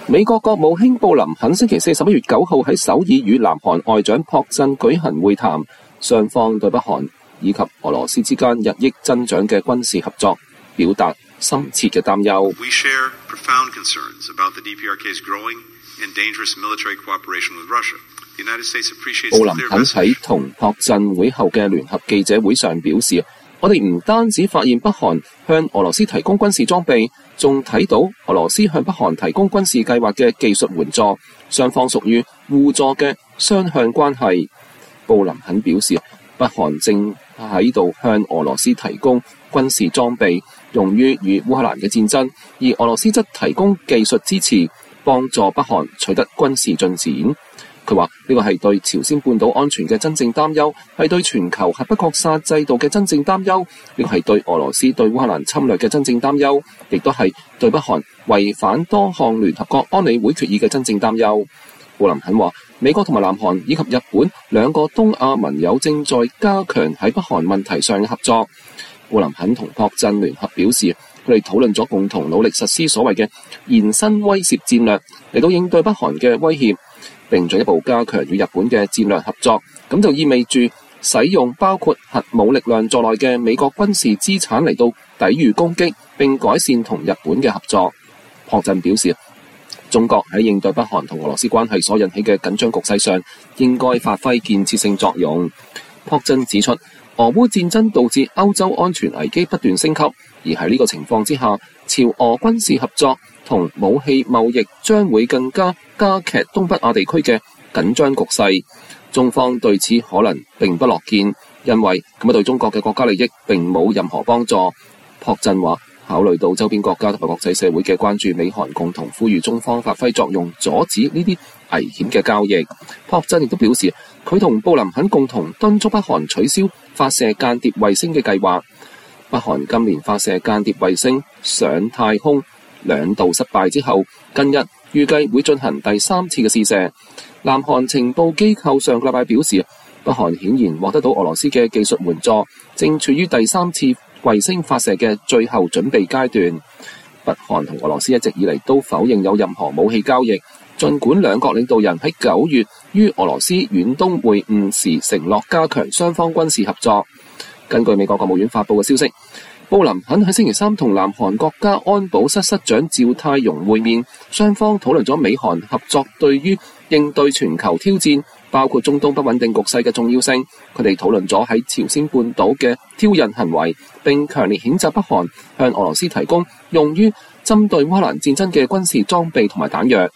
美國國務卿布林肯星期四11月9號喺首爾與南韓外長朴振舉行會談，雙方對北韓以及俄羅斯之間日益增長嘅軍事合作表達深切嘅擔憂。 We share profound concerns about the DPRK's growing and dangerous military cooperation with Russia. The United States appreciates the clear message. 布林肯喺同朴振會後嘅聯合記者會上表示，我哋唔單止發現北韓向俄羅斯提供軍事裝備，仲睇到俄羅斯向北韓提供軍事計劃嘅技術援助，雙方屬於互助嘅雙向關係。布林肯表示，北韓正喺度向俄羅斯提供軍事裝備，用於與烏克蘭嘅戰爭，而俄羅斯則提供技術支持，幫助北韓取得軍事進展。佢話呢個係對朝鮮半島安全嘅真正擔憂，係對全球核不擴散制度嘅真正擔憂，呢個係對俄羅斯對烏克蘭侵略嘅真正擔憂，亦都係對北韓違反多項聯合國安理會決議嘅真正擔憂。布林肯話，美國同埋南韓以及日本兩個東亞盟友正在加強喺北韓問題上嘅合作。布林肯同朴振聯合表示，佢哋討論咗共同努力實施所謂嘅延伸威懾戰略，嚟到應對北韓嘅威脅，並進一步加強與日本嘅戰略合作，咁就意味住使用包括核武力量在內嘅美國軍事資產嚟到抵禦攻擊，並改善同日本嘅合作。朴振表示，中國喺應對北韓同俄羅斯關係所引起嘅緊張局勢上，應該發揮建設性作用。朴振指出，俄烏戰爭導致歐洲安全危機不斷升級，而喺呢個情況之下，朝俄軍事合作同武器貿易將會更加劇東北亞地區嘅緊張局勢。中方對此可能並不樂見，因為咁樣對中國嘅國家利益並冇任何幫助。朴振話，考慮到周邊國家同埋國際社會嘅關注，美韓共同呼籲中方發揮作用，阻止呢啲危險嘅交易。朴振亦都表示，佢同布林肯共同敦促北韓取消發射間諜衛星嘅計劃。北韓今年發射間諜衛星上太空2度失敗之後，近日預計會進行第3次嘅試射。南韓情報機構上個禮拜表示，北韓顯然獲得到俄羅斯嘅技術援助，正處於第3次衛星發射嘅最後準備階段。北韓同俄羅斯一直以嚟都否認有任何武器交易，儘管兩國領導人喺9月於俄羅斯遠東會晤時承諾加強雙方軍事合作。根據美國國務院發布嘅消息，布林肯喺星期三同南韓國家安保室室長趙泰容會面，雙方討論咗美韓合作對於應對全球挑戰，包括中東不穩定局勢嘅重要性。佢哋討論咗喺朝鮮半島嘅挑釁行為，並強烈譴責北韓向俄羅斯提供用於針對烏克蘭戰爭嘅軍事裝備同埋彈藥。